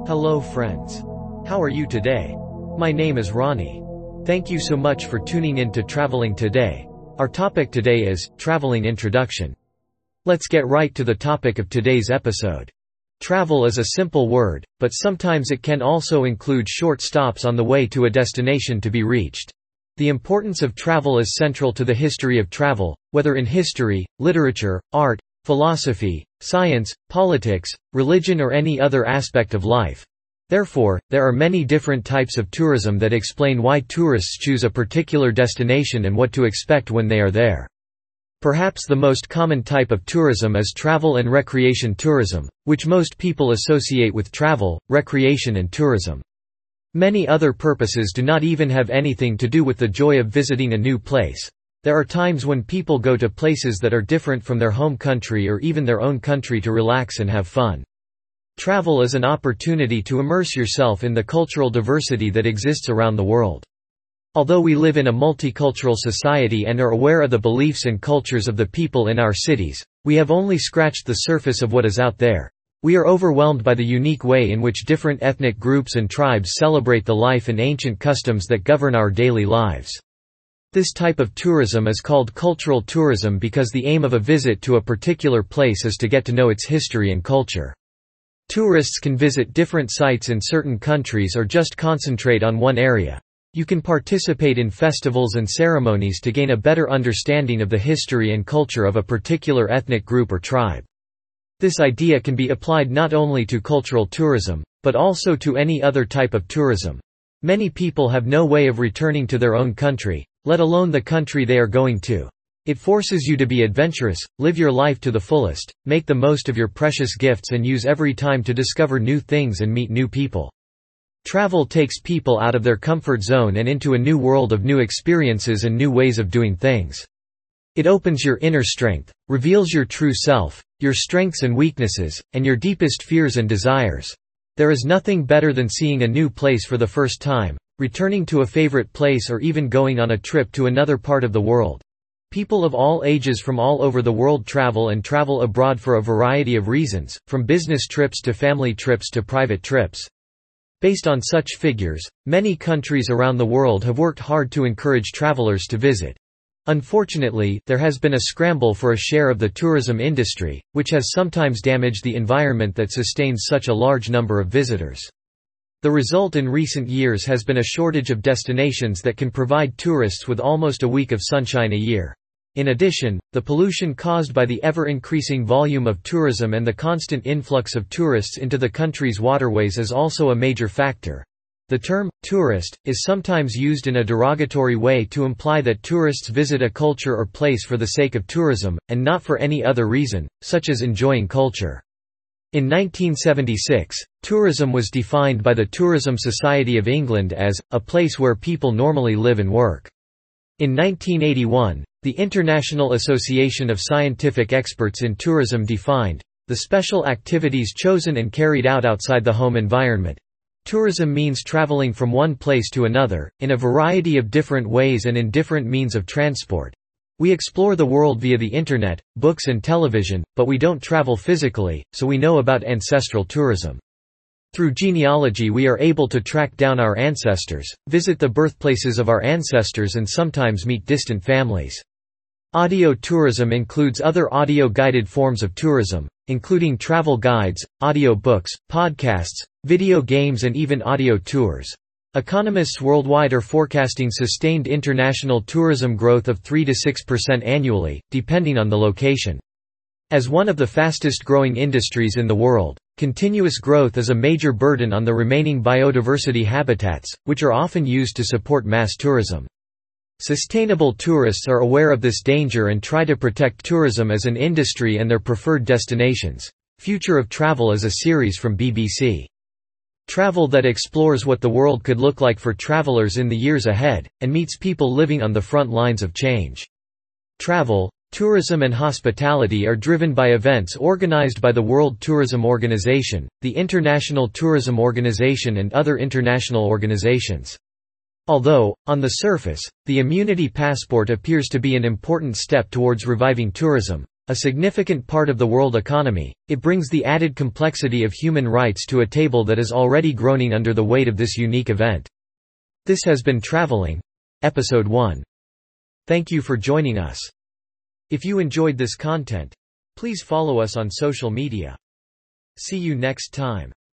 Hello friends. How are you today? My name is Ronnie. Thank you so much for tuning in to Traveling Today. Our topic today is Traveling Introduction. Let's get right to the topic of today's episode. Travel is a simple word, but sometimes it can also include short stops on the way to a destination to be reached. The importance of travel is central to the history of travel, whether in history, literature, art, philosophy, science, politics, religion or any other aspect of life. Therefore, there are many different types of tourism that explain why tourists choose a particular destination and what to expect when they are there. Perhaps the most common type of tourism is travel and recreation tourism, which most people associate with travel, recreation and tourism. Many other purposes do not even have anything to do with the joy of visiting a new place. There are times when people go to places that are different from their home country or even their own country to relax and have fun. Travel is an opportunity to immerse yourself in the cultural diversity that exists around the world. Although we live in a multicultural society and are aware of the beliefs and cultures of the people in our cities, we have only scratched the surface of what is out there. We are overwhelmed by the unique way in which different ethnic groups and tribes celebrate the life and ancient customs that govern our daily lives. This type of tourism is called cultural tourism because the aim of a visit to a particular place is to get to know its history and culture. Tourists can visit different sites in certain countries or just concentrate on one area. You can participate in festivals and ceremonies to gain a better understanding of the history and culture of a particular ethnic group or tribe. This idea can be applied not only to cultural tourism, but also to any other type of tourism. Many people have no way of returning to their own country, let alone the country they are going to. It forces you to be adventurous, live your life to the fullest, make the most of your precious gifts and use every time to discover new things and meet new people. Travel takes people out of their comfort zone and into a new world of new experiences and new ways of doing things. It opens your inner strength, reveals your true self, your strengths and weaknesses, and your deepest fears and desires. There is nothing better than seeing a new place for the first time, returning to a favorite place or even going on a trip to another part of the world. People of all ages from all over the world travel abroad for a variety of reasons, from business trips to family trips to private trips. Based on such figures, many countries around the world have worked hard to encourage travelers to visit. Unfortunately, there has been a scramble for a share of the tourism industry, which has sometimes damaged the environment that sustains such a large number of visitors. The result in recent years has been a shortage of destinations that can provide tourists with almost a week of sunshine a year. In addition, the pollution caused by the ever-increasing volume of tourism and the constant influx of tourists into the country's waterways is also a major factor. The term tourist is sometimes used in a derogatory way to imply that tourists visit a culture or place for the sake of tourism, and not for any other reason, such as enjoying culture. In 1976, tourism was defined by the Tourism Society of England as a place where people normally live and work. In 1981, the International Association of Scientific Experts in Tourism defined the special activities chosen and carried out outside the home environment. Tourism means traveling from one place to another, in a variety of different ways and in different means of transport. We explore the world via the internet, books and television, but we don't travel physically, so we know about ancestral tourism. Through genealogy we are able to track down our ancestors, visit the birthplaces of our ancestors and sometimes meet distant families. Audio tourism includes other audio-guided forms of tourism, including travel guides, audio books, podcasts, video games and even audio tours. Economists worldwide are forecasting sustained international tourism growth of 3 to 6% annually, depending on the location. As one of the fastest-growing industries in the world, continuous growth is a major burden on the remaining biodiversity habitats, which are often used to support mass tourism. Sustainable tourists are aware of this danger and try to protect tourism as an industry and their preferred destinations. Future of Travel is a series from BBC. Travel that explores what the world could look like for travelers in the years ahead, and meets people living on the front lines of change. Travel, tourism and hospitality are driven by events organized by the World Tourism Organization, the International Tourism Organization and other international organizations. Although, on the surface, the immunity passport appears to be an important step towards reviving tourism, A significant part of the world economy, it brings the added complexity of human rights to a table that is already groaning under the weight of this unique event. This has been Traveling, Episode 1. Thank you for joining us. If you enjoyed this content, please follow us on social media. See you next time.